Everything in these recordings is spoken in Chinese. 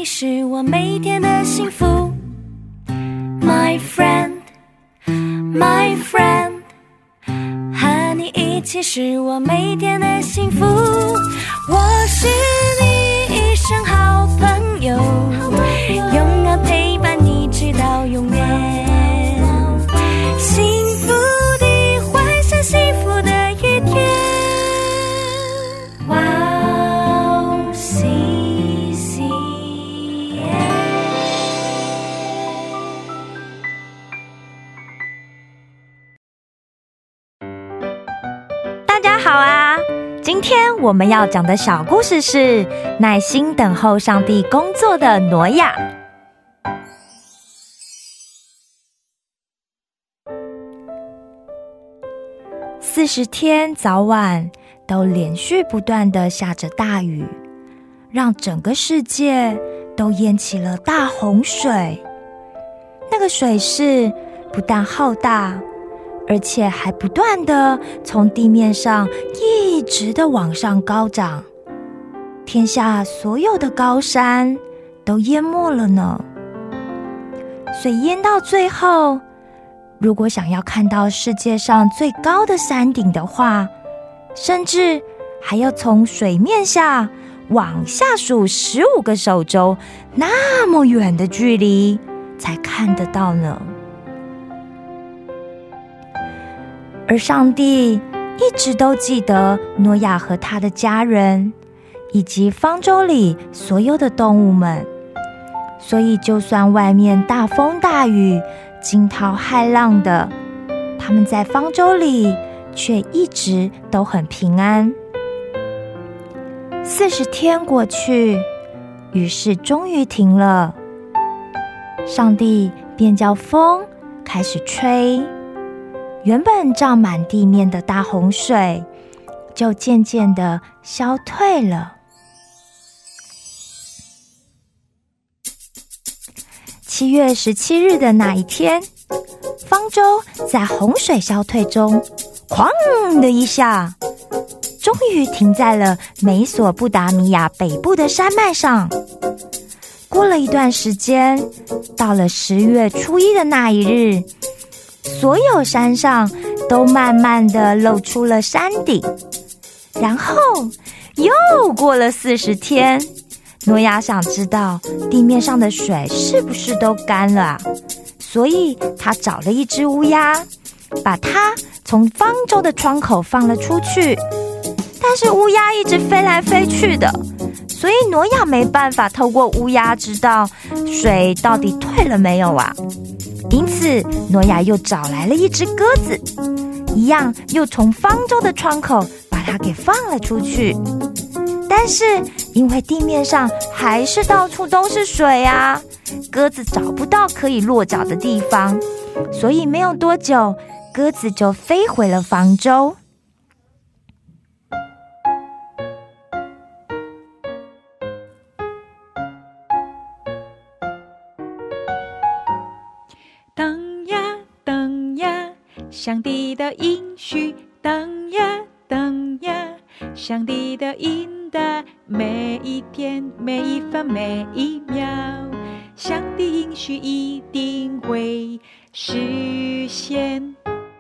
你是我每天的幸福 My friend My friend 和你一起是我每天的幸福，我是你一生好朋友，永远陪伴你直到永远，幸福的幻想，幸福的一天，哇哦西西耶。 大家好啊！今天我们要讲的小故事是耐心等候上帝工作的挪亚。40天早晚都连续不断地下着大雨，让整个世界都淹起了大洪水。那个水势不但浩大，而且还不断地从地面上一直地往上高涨，天下所有的高山都淹没了呢。水淹到最后，如果想要看到世界上最高的山顶的话，甚至还要从水面下往下数15个手肘那么远的距离才看得到呢。而上帝一直都记得挪亚和他的家人，以及方舟里所有的动物们，所以就算外面大风大雨、惊涛骇浪的，他们在方舟里却一直都很平安。40天过去，雨势终于停了，上帝便叫风开始吹，原本涨满地面的大洪水就渐渐地消退了。7月17日的那一天，方舟在洪水消退中，哐的一下，终于停在了美索不达米亚北部的山脉上。过了一段时间，到了10月初1的那一日，所有山上都慢慢地露出了山顶。然后又过了40天，挪亚想知道地面上的水是不是都干了啊，所以他找了一只乌鸦，把它从方舟的窗口放了出去。但是乌鸦一直飞来飞去的，所以挪亚没办法透过乌鸦知道水到底退了没有啊。因此挪亚又找来了一只鸽子，一样又从方舟的窗口把它给放了出去。但是因为地面上还是到处都是水啊，鸽子找不到可以落脚的地方，所以没有多久，鸽子就飞回了方舟。 等呀等呀，上帝的应许，等呀等呀，上帝的应的每一天每一分每一秒，上帝应许一定会实现。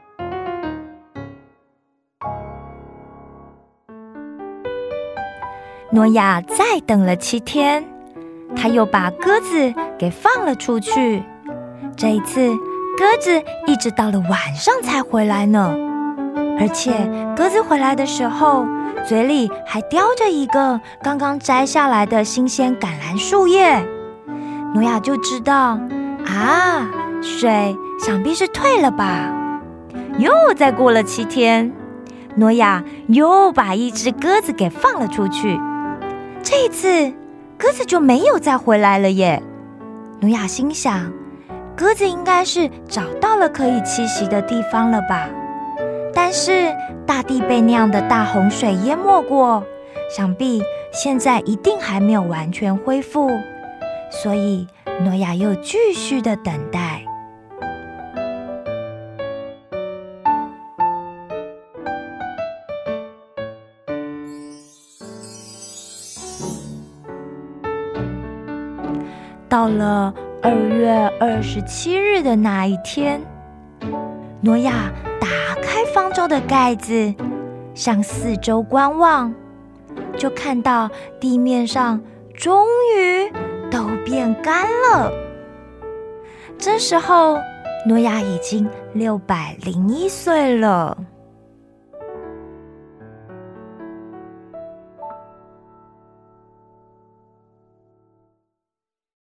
挪亚再等了7天，他又把鸽子给放了出去。这一次鸽子一直到了晚上才回来呢，而且鸽子回来的时候嘴里还叼着一个刚刚摘下来的新鲜橄榄树叶。挪亚就知道啊，水想必是退了吧。又再过了7天，挪亚又把一只鸽子给放了出去。这一次鸽子就没有再回来了耶。挪亚心想，鸽子应该是找到了可以栖息的地方了吧。但是大地被那样的大洪水淹没过，想必现在一定还没有完全恢复，所以挪亚又继续的等待。 到了2月27日的那一天，挪亚打开方舟的盖子，向四周观望，就看到地面上终于都变干了。这时候，挪亚已经601岁了。